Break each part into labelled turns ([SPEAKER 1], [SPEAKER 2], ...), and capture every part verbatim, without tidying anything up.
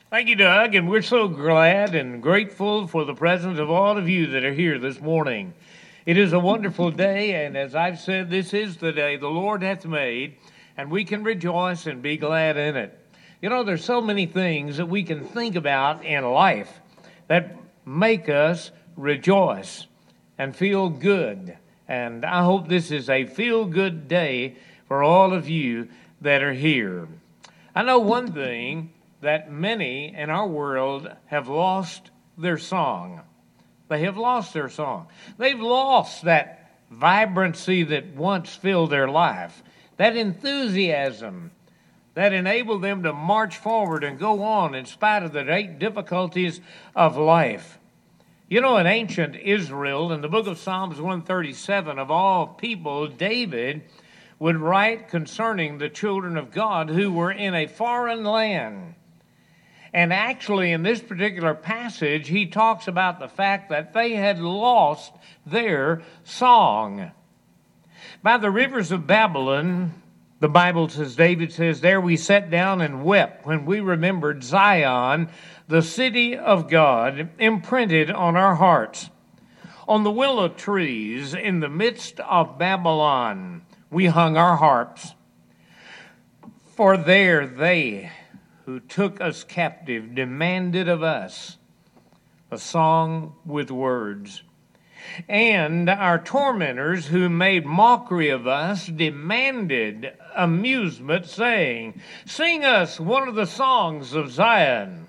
[SPEAKER 1] Thank you, Doug, and we're so glad and grateful for the presence of all of you that are here this morning. It is a wonderful day, and as I've said, this is the day the Lord hath made, and we can rejoice and be glad in it. You know, there's so many things that we can think about in life that make us rejoice and feel good, and I hope this is a feel-good day for all of you that are here. I know one thing, that many in our world have lost their song. They have lost their song. They've lost that vibrancy that once filled their life, that enthusiasm that enabled them to march forward and go on in spite of the great difficulties of life. You know, in ancient Israel, in the book of Psalms one thirty-seven, of all people, David would write concerning the children of God who were in a foreign land. And actually, in this particular passage, he talks about the fact that they had lost their song. By the rivers of Babylon, the Bible says, David says, there we sat down and wept when we remembered Zion, the city of God, imprinted on our hearts. On the willow trees in the midst of Babylon, we hung our harps. For there they who took us captive demanded of us a song with words. And our tormentors who made mockery of us demanded amusement, saying, sing us one of the songs of Zion.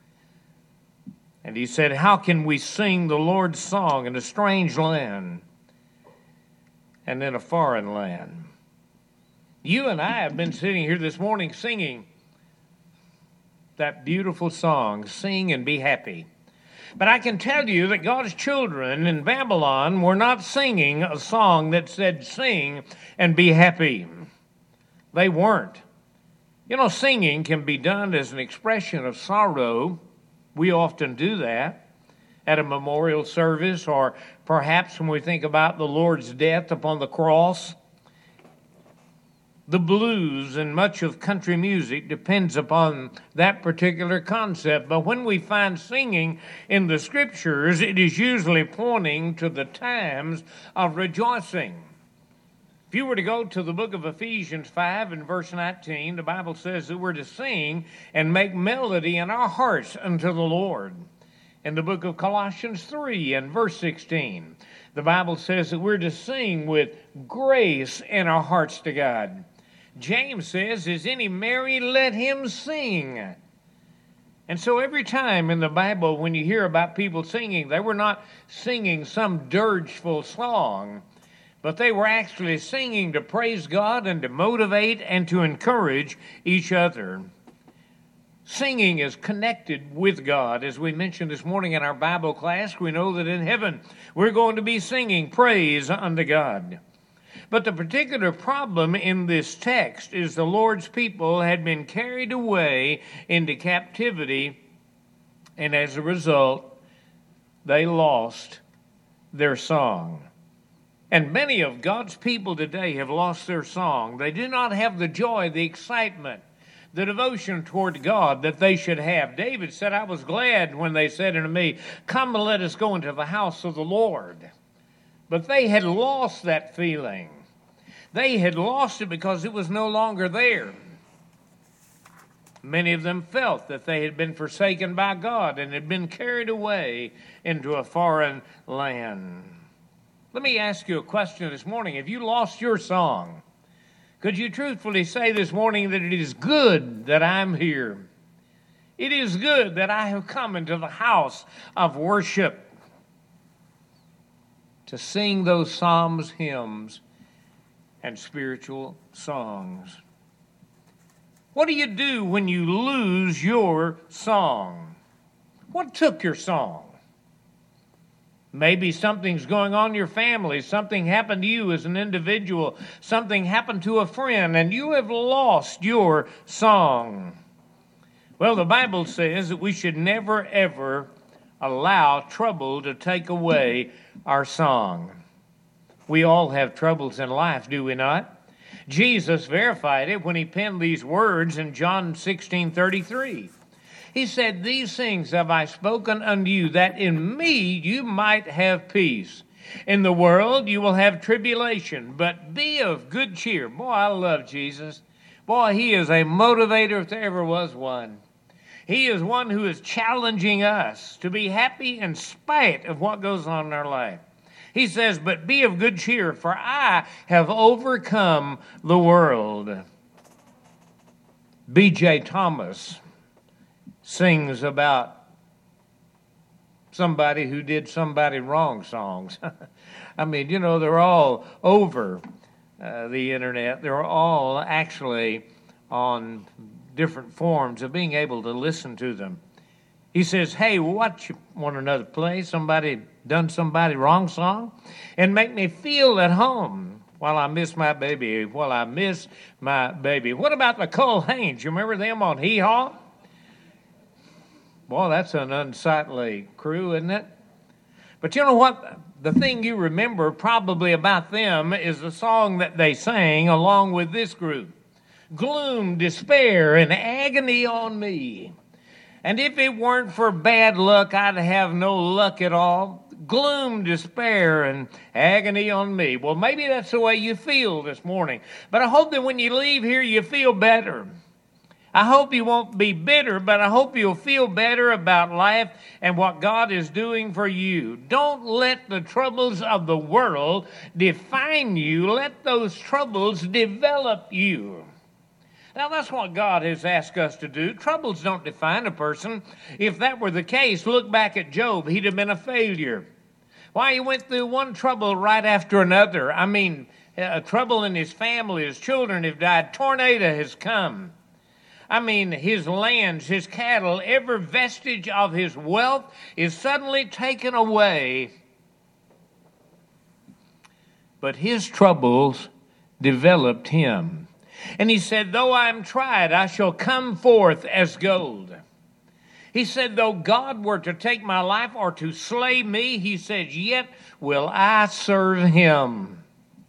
[SPEAKER 1] And he said, how can we sing the Lord's song in a strange land and in a foreign land? You and I have been sitting here this morning singing that beautiful song, Sing and Be Happy. But I can tell you that God's children in Babylon were not singing a song that said, sing and be happy. They weren't. You know, singing can be done as an expression of sorrow. We often do that at a memorial service, or perhaps when we think about the Lord's death upon the cross. The blues and much of country music depends upon that particular concept. But when we find singing in the scriptures, it is usually pointing to the times of rejoicing. If you were to go to the book of Ephesians five and verse nineteen, the Bible says that we're to sing and make melody in our hearts unto the Lord. In the book of Colossians three and verse sixteen, the Bible says that we're to sing with grace in our hearts to God. James says, is any merry, let him sing. And so every time in the Bible when you hear about people singing, they were not singing some dirgeful song, but they were actually singing to praise God and to motivate and to encourage each other. Singing is connected with God. As we mentioned this morning in our Bible class, we know that in heaven we're going to be singing praise unto God. But the particular problem in this text is the Lord's people had been carried away into captivity, and as a result, they lost their song. And many of God's people today have lost their song. They do not have the joy, the excitement, the devotion toward God that they should have. David said, I was glad when they said unto me, come and let us go into the house of the Lord. But they had lost that feeling. They had lost it because it was no longer there. Many of them felt that they had been forsaken by God and had been carried away into a foreign land. Let me ask you a question this morning. Have you lost your song? Could you truthfully say this morning that it is good that I'm here? It is good that I have come into the house of worship to sing those psalms, hymns, and spiritual songs. What do you do when you lose your song? What took your song? Maybe something's going on in your family. Something happened to you as an individual. Something happened to a friend, and you have lost your song. Well, the Bible says that we should never, ever allow trouble to take away our song. We all have troubles in life, do we not? Jesus verified it when he penned these words in John sixteen thirty-three. He said, these things have I spoken unto you, that in me you might have peace. In the world you will have tribulation, but be of good cheer. Boy, I love Jesus. Boy, he is a motivator if there ever was one. He is one who is challenging us to be happy in spite of what goes on in our life. He says, but be of good cheer, for I have overcome the world. B J Thomas sings about somebody who did somebody wrong songs. I mean, you know, they're all over uh, the internet. They're all actually on different forms of being able to listen to them. He says, hey, what you want another play? Somebody done somebody wrong song? And make me feel at home while I miss my baby, while I miss my baby. What about the Cole Haynes? You remember them on Hee Haw? Boy, that's an unsightly crew, isn't it? But you know what? The thing you remember probably about them is the song that they sang along with this group. Gloom, despair, and agony on me. And if it weren't for bad luck, I'd have no luck at all. Gloom, despair, and agony on me. Well, maybe that's the way you feel this morning. But I hope that when you leave here, you feel better. I hope you won't be bitter, but I hope you'll feel better about life and what God is doing for you. Don't let the troubles of the world define you. Let those troubles develop you. Now, that's what God has asked us to do. Troubles don't define a person. If that were the case, look back at Job. He'd have been a failure. Why, he went through one trouble right after another. I mean, a trouble in his family, his children have died. Tornado has come. I mean, his lands, his cattle, every vestige of his wealth is suddenly taken away. But his troubles developed him. And he said, though I am tried, I shall come forth as gold. He said, though God were to take my life or to slay me, he said, yet will I serve him.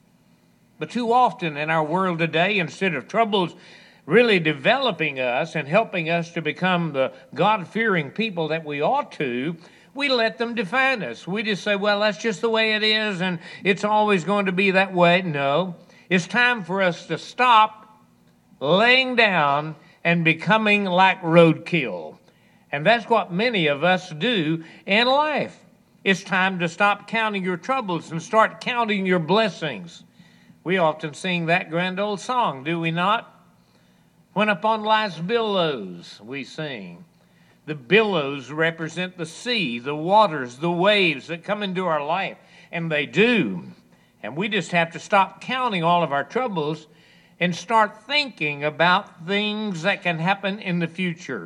[SPEAKER 1] But too often in our world today, instead of troubles really developing us and helping us to become the God-fearing people that we ought to, we let them define us. We just say, well, that's just the way it is, and it's always going to be that way. No, it's time for us to stop laying down and becoming like roadkill. And that's what many of us do in life. It's time to stop counting your troubles and start counting your blessings. We often sing that grand old song, do we not? When upon life's billows we sing. The billows represent the sea, the waters, the waves that come into our life. And they do. And we just have to stop counting all of our troubles and start thinking about things that can happen in the future.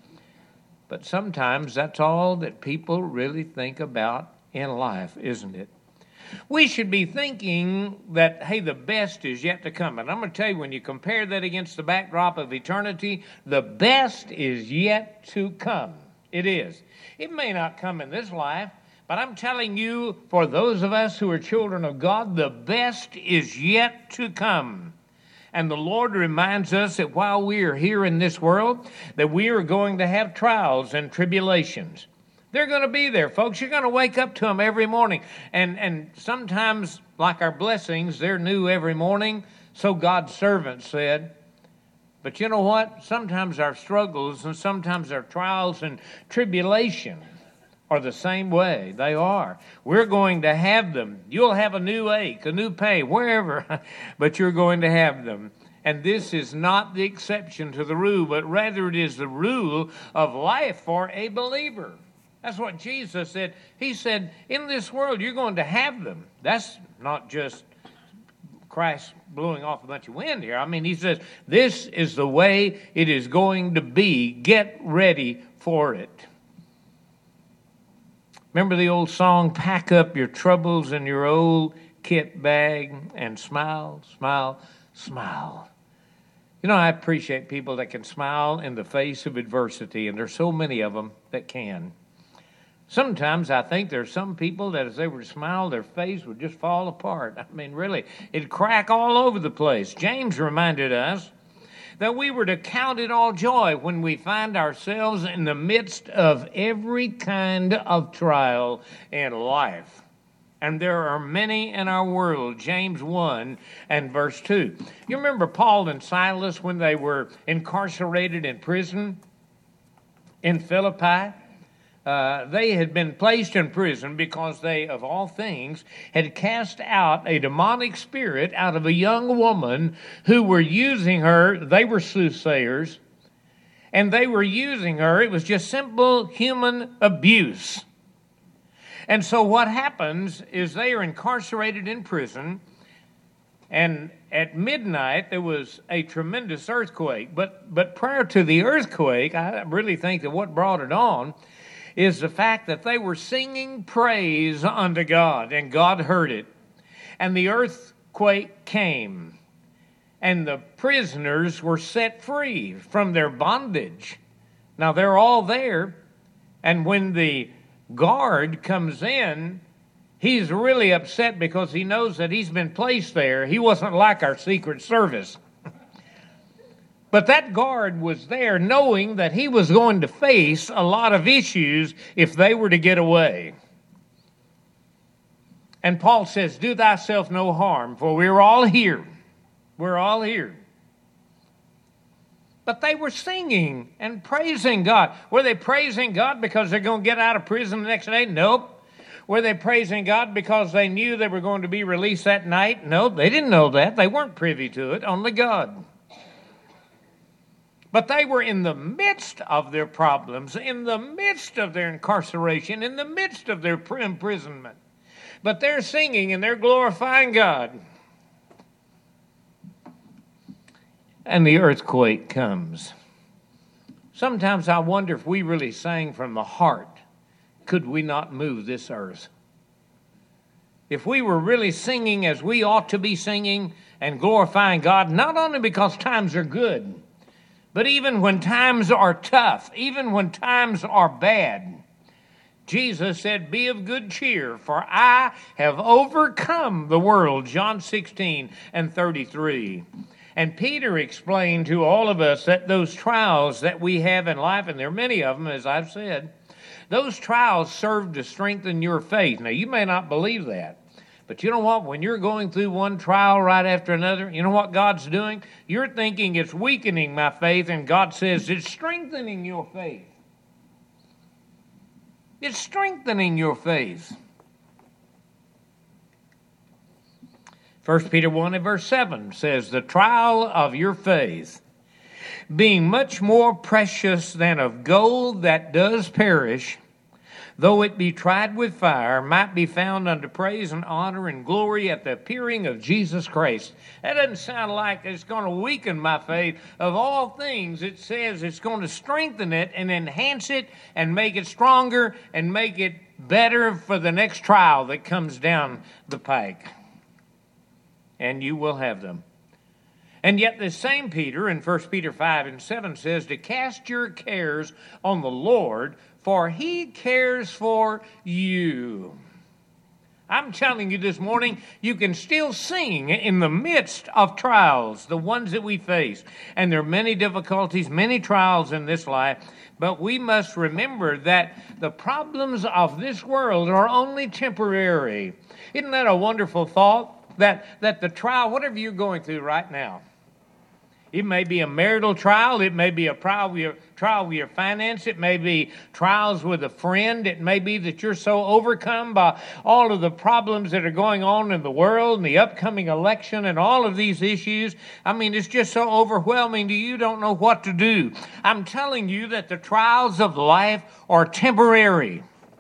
[SPEAKER 1] But sometimes that's all that people really think about in life, isn't it? We should be thinking that, hey, the best is yet to come. And I'm going to tell you, when you compare that against the backdrop of eternity, the best is yet to come. It is. It may not come in this life, but I'm telling you, for those of us who are children of God, the best is yet to come. And the Lord reminds us that while we are here in this world, that we are going to have trials and tribulations. They're going to be there, folks. You're going to wake up to them every morning. And, and sometimes, like our blessings, they're new every morning. So God's servant said. But you know what? Sometimes our struggles and sometimes our trials and tribulation are the same way. They are. We're going to have them. You'll have a new ache, a new pain, wherever. But you're going to have them. And this is not the exception to the rule, but rather it is the rule of life for a believer. That's what Jesus said. He said, in this world, you're going to have them. That's not just Christ blowing off a bunch of wind here. I mean, he says, this is the way it is going to be. Get ready for it. Remember the old song, pack up your troubles in your old kit bag and smile, smile, smile. You know, I appreciate people that can smile in the face of adversity, and there's so many of them that can. Sometimes I think there's some people that as they were to smile, their face would just fall apart. I mean, really, it'd crack all over the place. James reminded us that we were to count it all joy when we find ourselves in the midst of every kind of trial in life. And there are many in our world, James one and verse two. You remember Paul and Silas when they were incarcerated in prison in Philippi? Uh, they had been placed in prison because they, of all things, had cast out a demonic spirit out of a young woman who were using her. They were soothsayers, and they were using her. It was just simple human abuse. And so what happens is they are incarcerated in prison, and at midnight there was a tremendous earthquake. But but prior to the earthquake, I really think that what brought it on is the fact that they were singing praise unto God, and God heard it. And the earthquake came, and the prisoners were set free from their bondage. Now they're all there, and when the guard comes in, he's really upset because he knows that he's been placed there. He wasn't like our Secret Service. But that guard was there knowing that he was going to face a lot of issues if they were to get away. And Paul says, do thyself no harm, for we're all here. We're all here. But they were singing and praising God. Were they praising God because they're going to get out of prison the next day? Nope. Were they praising God because they knew they were going to be released that night? No, they didn't know that. They weren't privy to it, only God. But they were in the midst of their problems, in the midst of their incarceration, in the midst of their imprisonment. But they're singing and they're glorifying God. And the earthquake comes. Sometimes I wonder if we really sang from the heart, could we not move this earth? If we were really singing as we ought to be singing and glorifying God, not only because times are good, but even when times are tough, even when times are bad, Jesus said, be of good cheer, for I have overcome the world, John sixteen and thirty-three. And Peter explained to all of us that those trials that we have in life, and there are many of them, as I've said, those trials serve to strengthen your faith. Now, you may not believe that, but you know what? When you're going through one trial right after another, you know what God's doing? You're thinking it's weakening my faith, and God says it's strengthening your faith. It's strengthening your faith. First Peter one and verse seven says, the trial of your faith, being much more precious than of gold that does perish, though it be tried with fire, might be found unto praise and honor and glory at the appearing of Jesus Christ. That doesn't sound like it's going to weaken my faith. Of all things, it says it's going to strengthen it and enhance it and make it stronger and make it better for the next trial that comes down the pike. And you will have them. And yet the same Peter in First Peter five and seven says to cast your cares on the Lord, for he cares for you. I'm telling you this morning, you can still sing in the midst of trials, the ones that we face. And there are many difficulties, many trials in this life, but we must remember that the problems of this world are only temporary. Isn't that a wonderful thought? That, that the trial, whatever you're going through right now, it may be a marital trial, it may be a trial with your, trial with your finance, it may be trials with a friend, it may be that you're so overcome by all of the problems that are going on in the world and the upcoming election and all of these issues. I mean, it's just so overwhelming to you, you don't know what to do. I'm telling you that the trials of life are temporary.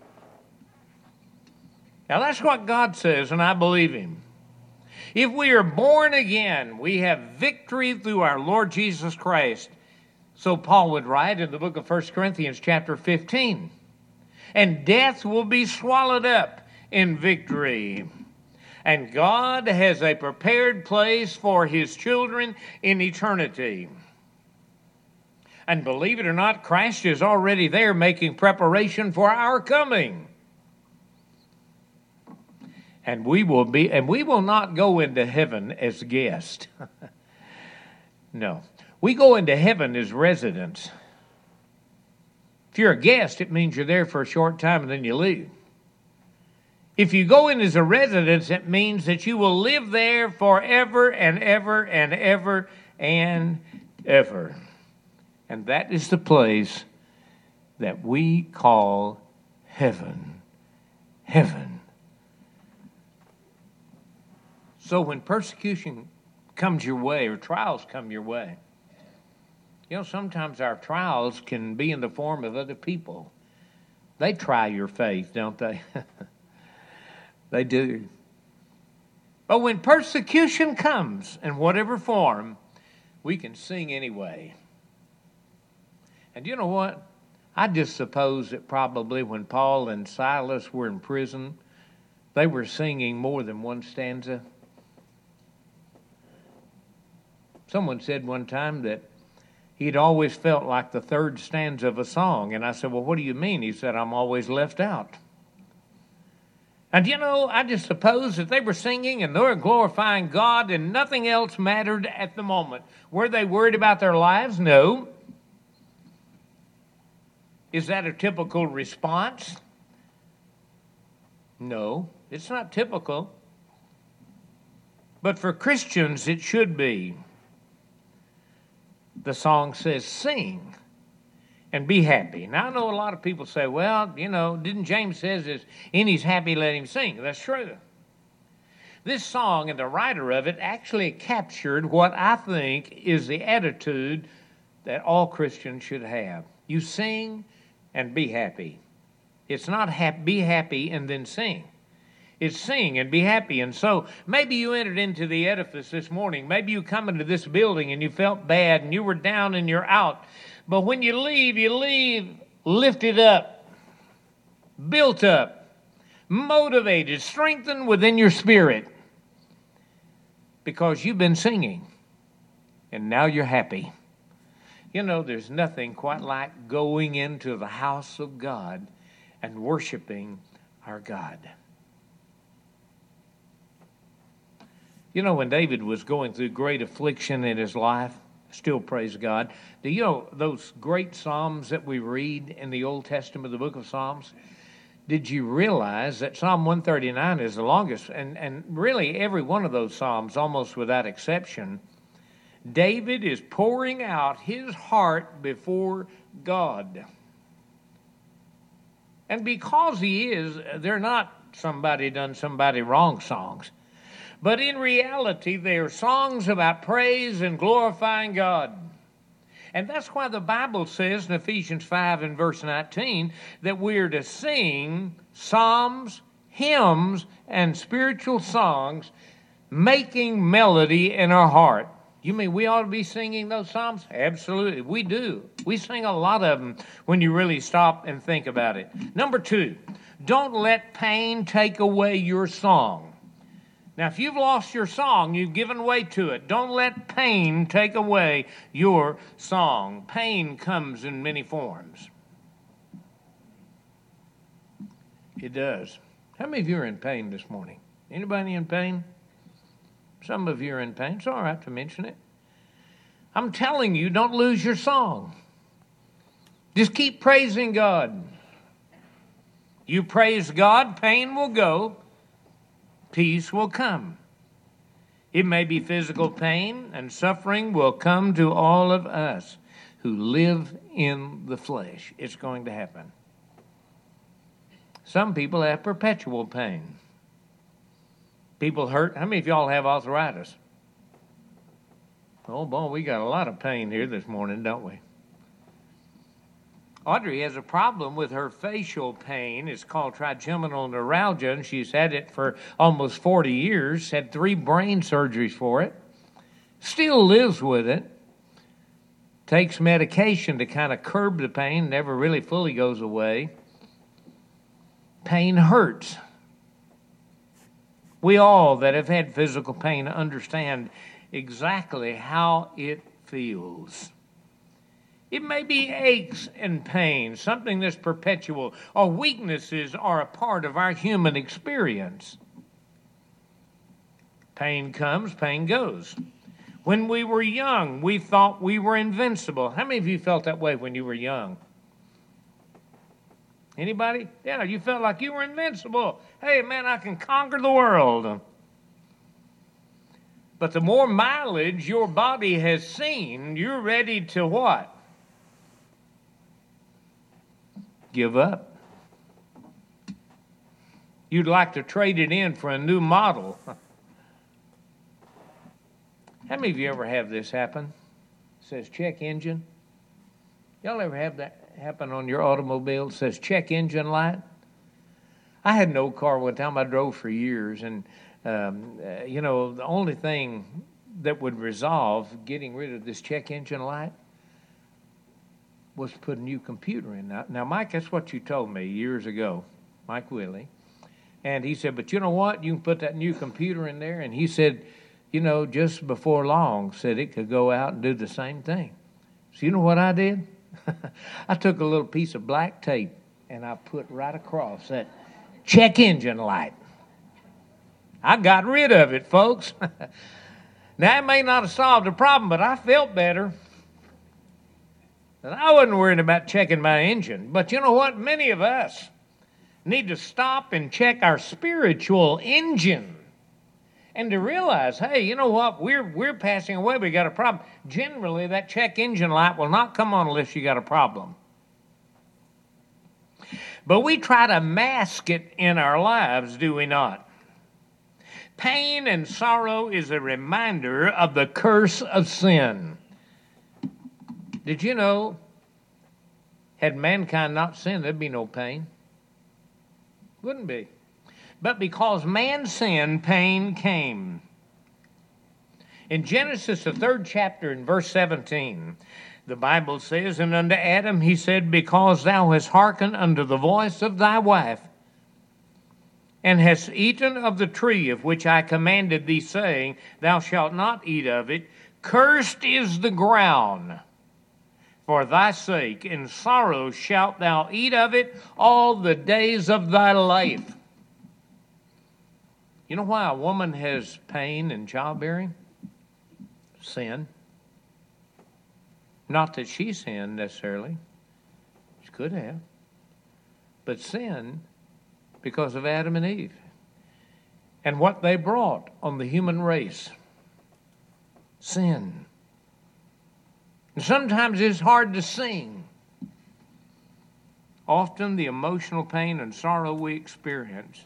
[SPEAKER 1] Now that's what God says, and I believe him. If we are born again, we have victory through our Lord Jesus Christ. So Paul would write in the book of First Corinthians chapter fifteen. And death will be swallowed up in victory. And God has a prepared place for his children in eternity. And believe it or not, Christ is already there making preparation for our coming. And we will be, and we will not go into heaven as guests. No. We go into heaven as residents. If you're a guest, it means you're there for a short time and then you leave. If you go in as a resident, it means that you will live there forever and ever and ever and ever. And that is the place that we call heaven. Heaven. So when persecution comes your way or trials come your way, you know, sometimes our trials can be in the form of other people. They try your faith, don't they? They do. But when persecution comes in whatever form, we can sing anyway. And you know what? I just suppose that probably when Paul and Silas were in prison, they were singing more than one stanza. Someone said one time that he'd always felt like the third stanza of a song. And I said, well, what do you mean? He said, I'm always left out. And you know, I just suppose that they were singing and they were glorifying God and nothing else mattered at the moment. Were they worried about their lives? No. Is that a typical response? No, it's not typical. But for Christians, it should be. The song says, sing and be happy. Now, I know a lot of people say, well, you know, didn't James says, is, and he's happy, let him sing. That's true. This song and the writer of it actually captured what I think is the attitude that all Christians should have. You sing and be happy. It's not ha- be happy and then sing. It's sing and be happy. And so maybe you entered into the edifice this morning. Maybe you come into this building and you felt bad and you were down and you're out. But when you leave, you leave lifted up, built up, motivated, strengthened within your spirit. Because you've been singing and now you're happy. You know, there's nothing quite like going into the house of God and worshiping our God. You know, when David was going through great affliction in his life, still praise God. Do you know those great Psalms that we read in the Old Testament, the book of Psalms? Did you realize that Psalm one thirty-nine is the longest? And, and really every one of those Psalms, almost without exception, David is pouring out his heart before God. And because he is, they're not somebody done somebody wrong songs. But in reality, they are songs about praise and glorifying God. And that's why the Bible says in Ephesians five and verse nineteen that we are to sing psalms, hymns, and spiritual songs, making melody in our heart. You mean we ought to be singing those psalms? Absolutely, we do. We sing a lot of them when you really stop and think about it. Number two, don't let pain take away your song. Now, if you've lost your song, you've given way to it. Don't let pain take away your song. Pain comes in many forms. It does. How many of you are in pain this morning? Anybody in pain? Some of you are in pain. It's all right to mention it. I'm telling you, don't lose your song. Just keep praising God. You praise God, pain will go. Peace will come. It may be physical pain, and suffering will come to all of us who live in the flesh. It's going to happen. Some people have perpetual pain. People hurt. How many of y'all have arthritis? Oh, boy, we got a lot of pain here this morning, don't we? Audrey has a problem with her facial pain. It's called trigeminal neuralgia, and she's had it for almost forty years, had three brain surgeries for it, still lives with it, takes medication to kind of curb the pain, never really fully goes away. Pain hurts. We all that have had physical pain understand exactly how it feels. It may be aches and pains, something that's perpetual, or weaknesses are a part of our human experience. Pain comes, pain goes. When we were young, we thought we were invincible. How many of you felt that way when you were young? Anybody? Yeah, you felt like you were invincible. Hey, man, I can conquer the world. But the more mileage your body has seen, you're ready to what? Give up. You'd like to trade it in for a new model. How many of you ever have this happen? It says check engine. Y'all ever have that happen on your automobile? It says check engine light. I had an old car one time I drove for years, and um, uh, you know, the only thing that would resolve getting rid of this check engine light was to put a new computer in. Now, now, Mike, that's what you told me years ago, Mike Willie. And he said, but you know what? You can put that new computer in there. And he said, you know, just before long, said it could go out and do the same thing. So you know what I did? I took a little piece of black tape and I put right across that check engine light. I got rid of it, folks. Now, it may not have solved the problem, but I felt better. And I wasn't worried about checking my engine. But you know what? Many of us need to stop and check our spiritual engine and to realize, hey, you know what? We're we're passing away. We got a problem. Generally, that check engine light will not come on unless you got a problem. But we try to mask it in our lives, do we not? Pain and sorrow is a reminder of the curse of sin. Did you know, had mankind not sinned, there'd be no pain? Wouldn't be. But because man sinned, pain came. In Genesis, the third chapter, in verse seventeen, the Bible says, and unto Adam he said, because thou hast hearkened unto the voice of thy wife, and hast eaten of the tree of which I commanded thee, saying, thou shalt not eat of it, cursed is the ground for thy sake, in sorrow shalt thou eat of it all the days of thy life. You know why a woman has pain in childbearing? Sin. Not that she sinned necessarily. She could have. But sin because of Adam and Eve and what they brought on the human race. Sin. And sometimes it's hard to sing. Often the emotional pain and sorrow we experience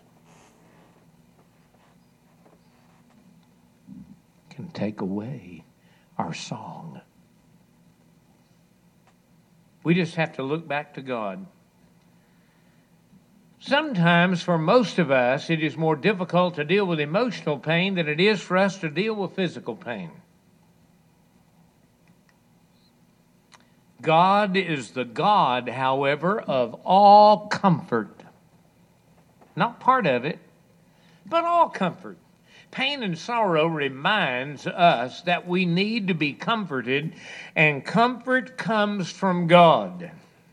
[SPEAKER 1] can take away our song. We just have to look back to God. Sometimes, for most of us, it is more difficult to deal with emotional pain than it is for us to deal with physical pain. God is the God, however, of all comfort. Not part of it, but all comfort. Pain and sorrow reminds us that we need to be comforted, and comfort comes from God.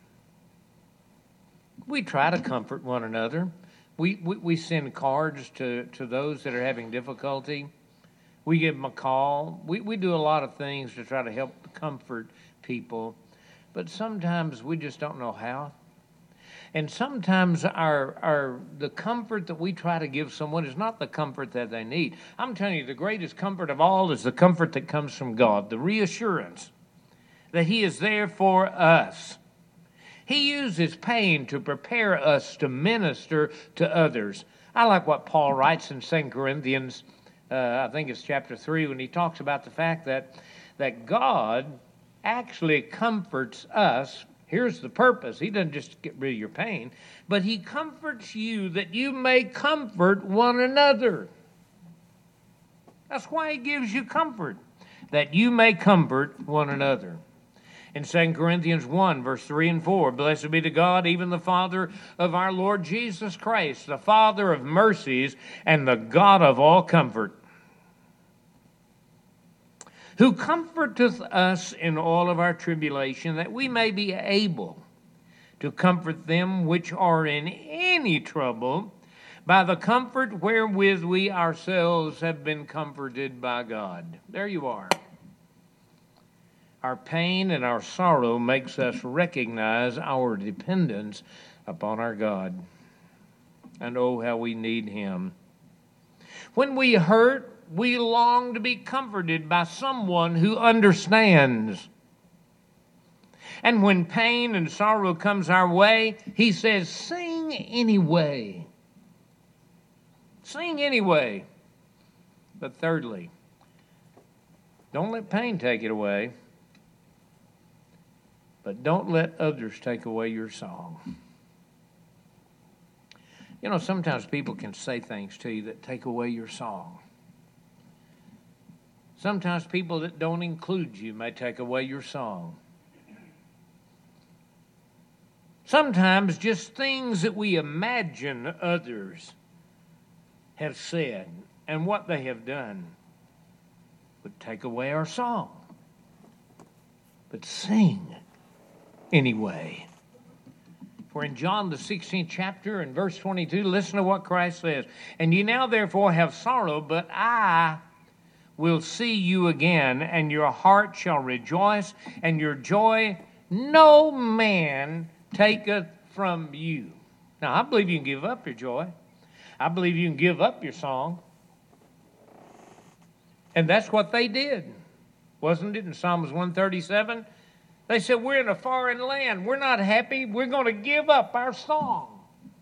[SPEAKER 1] We try to comfort one another. We, we, we send cards to, to those that are having difficulty. We give them a call. We, we do a lot of things to try to help comfort people. But sometimes we just don't know how. And sometimes our our the comfort that we try to give someone is not the comfort that they need. I'm telling you, the greatest comfort of all is the comfort that comes from God, the reassurance that He is there for us. He uses pain to prepare us to minister to others. I like what Paul writes in Second Corinthians, uh, I think it's chapter three, when he talks about the fact that that God actually comforts us. Here's the purpose. He doesn't just get rid of your pain, but He comforts you that you may comfort one another. That's why He gives you comfort, that you may comfort one another. In Second Corinthians one, verse three and four, blessed be to God, even the Father of our Lord Jesus Christ, the Father of mercies and the God of all comfort, who comforteth us in all of our tribulation, that we may be able to comfort them which are in any trouble by the comfort wherewith we ourselves have been comforted by God. There you are. Our pain and our sorrow makes us recognize our dependence upon our God. And oh, how we need Him. When we hurt, we long to be comforted by someone who understands. And when pain and sorrow comes our way, He says, sing anyway. Sing anyway. But thirdly, don't let pain take it away, but don't let others take away your song. You know, sometimes people can say things to you that take away your song. Sometimes people that don't include you may take away your song. Sometimes just things that we imagine others have said and what they have done would take away our song. But sing anyway. For in John the sixteenth chapter and verse twenty-two, listen to what Christ says. And ye now therefore have sorrow, but I will see you again, and your heart shall rejoice, and your joy no man taketh from you. Now, I believe you can give up your joy. I believe you can give up your song. And that's what they did, wasn't it, in Psalms one thirty-seven? They said, we're in a foreign land. We're not happy. We're going to give up our song.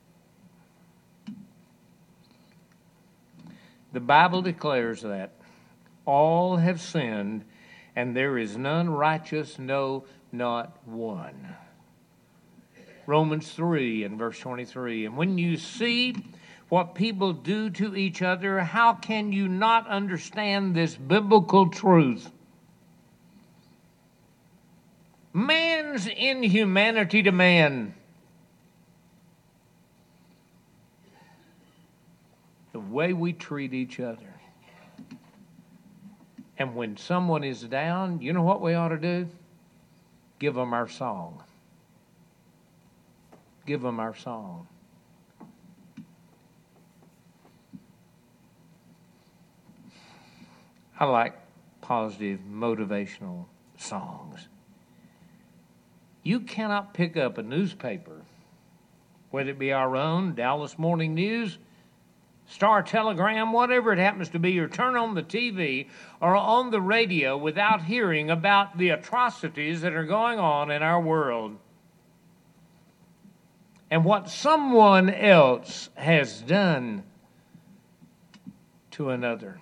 [SPEAKER 1] The Bible declares that all have sinned, and there is none righteous, no, not one. Romans three and verse twenty-three. And when you see what people do to each other, how can you not understand this biblical truth? Man's inhumanity to man. The way we treat each other. And when someone is down, you know what we ought to do? Give them our song. Give them our song. I like positive, motivational songs. You cannot pick up a newspaper, whether it be our own, Dallas Morning News, Star Telegram, whatever it happens to be, or turn on the T V or on the radio without hearing about the atrocities that are going on in our world and what someone else has done to another.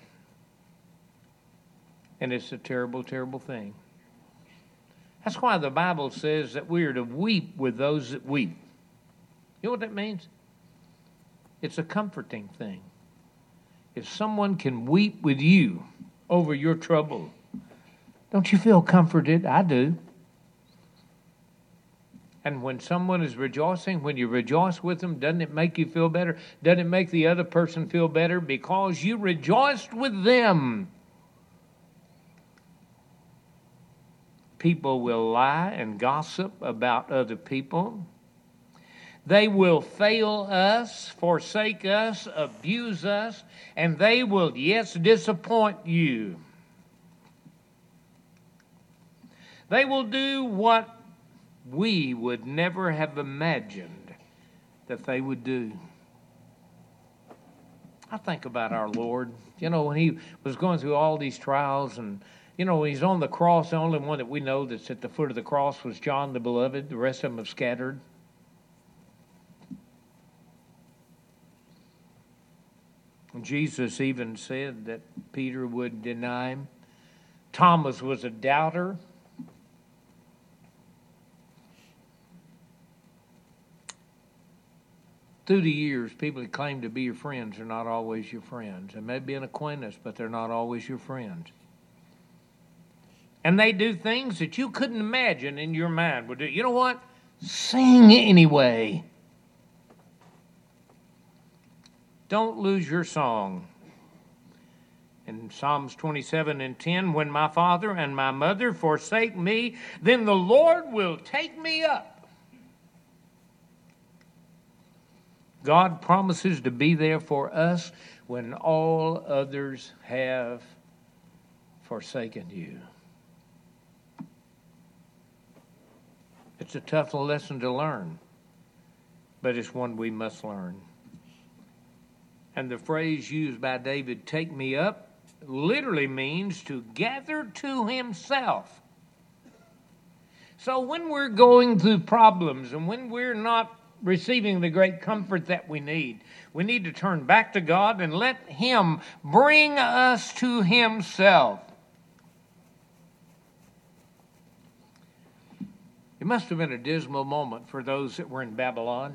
[SPEAKER 1] And it's a terrible, terrible thing. That's why the Bible says that we are to weep with those that weep. You know what that means? It's a comforting thing. If someone can weep with you over your trouble, don't you feel comforted? I do. And when someone is rejoicing, when you rejoice with them, doesn't it make you feel better? Doesn't it make the other person feel better because you rejoiced with them? People will lie and gossip about other people. They will fail us, forsake us, abuse us, and they will, yes, disappoint you. They will do what we would never have imagined that they would do. I think about our Lord. You know, when He was going through all these trials and you know, when He's on the cross, the only one that we know that's at the foot of the cross was John the Beloved. The rest of them have scattered. And Jesus even said that Peter would deny Him. Thomas was a doubter. Through the years, people that claim to be your friends are not always your friends. They may be an acquaintance, but they're not always your friends. And they do things that you couldn't imagine in your mind would do. You know what? Sing anyway. Don't lose your song. In Psalms twenty-seven and ten, when my father and my mother forsake me, then the Lord will take me up. God promises to be there for us when all others have forsaken you. It's a tough lesson to learn, but it's one we must learn. And the phrase used by David, take me up, literally means to gather to himself. So when we're going through problems and when we're not receiving the great comfort that we need, we need to turn back to God and let him bring us to himself. It must have been a dismal moment for those that were in Babylon,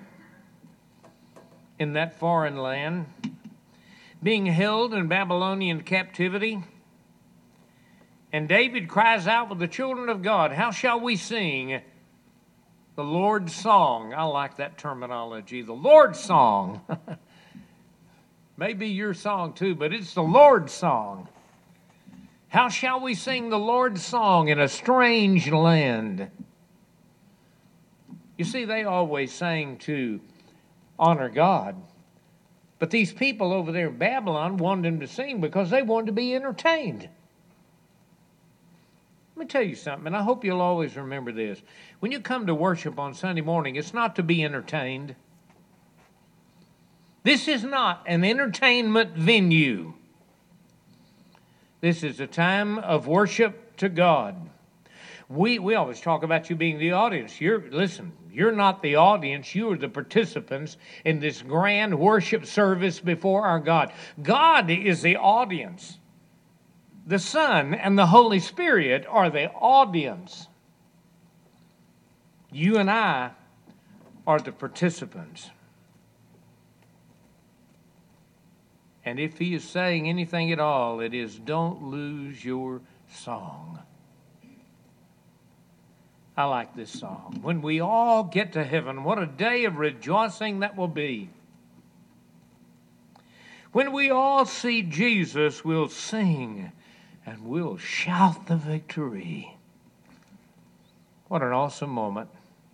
[SPEAKER 1] in that foreign land, being held in Babylonian captivity. And David cries out with the children of God, how shall we sing the Lord's song? I like that terminology, the Lord's song. Maybe your song too, but it's the Lord's song. How shall we sing the Lord's song in a strange land? You see, they always sang to honor God. But these people over there in Babylon wanted them to sing because they wanted to be entertained. Let me tell you something, and I hope you'll always remember this. When you come to worship on Sunday morning, it's not to be entertained. This is not an entertainment venue. This is a time of worship to God. We we always talk about you being the audience. You're listen, you're not the audience, you are the participants in this grand worship service before our God. God is the audience. The Son and the Holy Spirit are the audience. You and I are the participants. And if he is saying anything at all, it is don't lose your song. I like this song. When we all get to heaven, what a day of rejoicing that will be. When we all see Jesus, we'll sing and we'll shout the victory. What an awesome moment.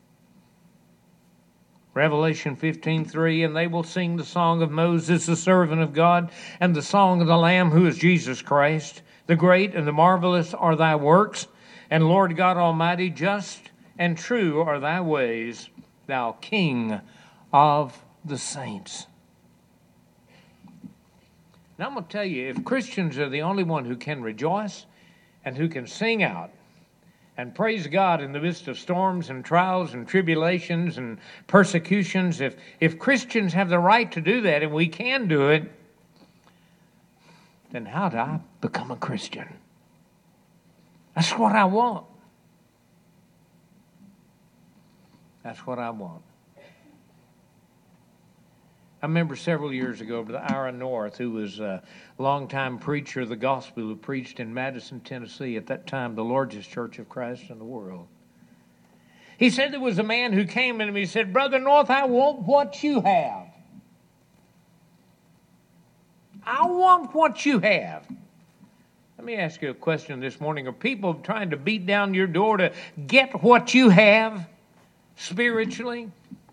[SPEAKER 1] Revelation fifteen three, and they will sing the song of Moses, the servant of God, and the song of the Lamb, who is Jesus Christ. The great and the marvelous are thy works, and Lord God Almighty, just and true are thy ways, thou King of the saints. Now I'm going to tell you, if Christians are the only one who can rejoice and who can sing out and praise God in the midst of storms and trials and tribulations and persecutions, if, if Christians have the right to do that and we can do it, then how do I become a Christian? That's what I want. That's what I want. I remember several years ago, Brother Aaron North, who was a longtime preacher of the gospel who preached in Madison, Tennessee, at that time the largest church of Christ in the world. He said there was a man who came to him and he said, Brother North, I want what you have. I want what you have. Let me ask you a question this morning. Are people trying to beat down your door to get what you have spiritually?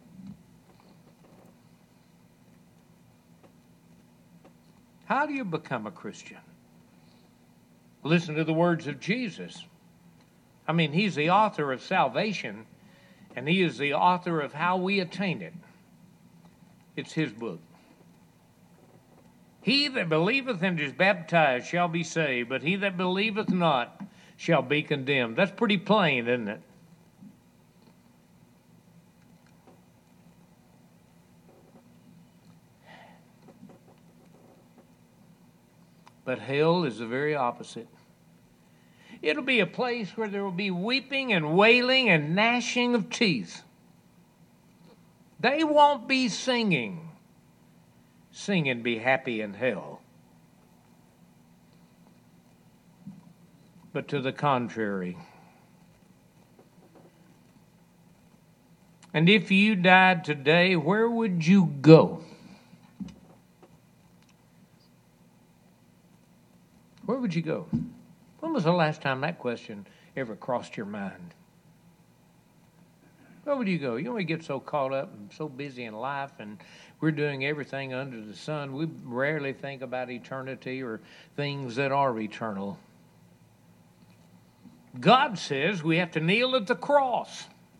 [SPEAKER 1] How do you become a Christian? Listen to the words of Jesus. I mean, he's the author of salvation, and he is the author of how we attain it. It's his book. He that believeth and is baptized shall be saved, but he that believeth not shall be condemned. That's pretty plain, isn't it? But hell is the very opposite. It'll be a place where there will be weeping and wailing and gnashing of teeth. They won't be singing. Sing and be happy in hell. But to the contrary. And if you died today, where would you go? Where would you go? When was the last time that question ever crossed your mind? Where would you go? You know, we get so caught up and so busy in life and we're doing everything under the sun. We rarely think about eternity or things that are eternal. God says we have to kneel at the cross.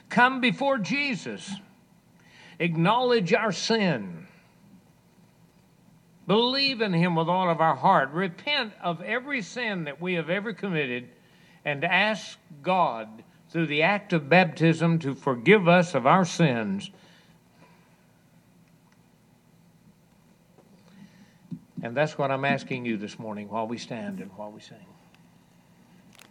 [SPEAKER 1] come before Jesus, acknowledge our sin, believe in him with all of our heart, repent of every sin that we have ever committed, and ask God through the act of baptism to forgive us of our sins. And that's what I'm asking you this morning while we stand and while we sing.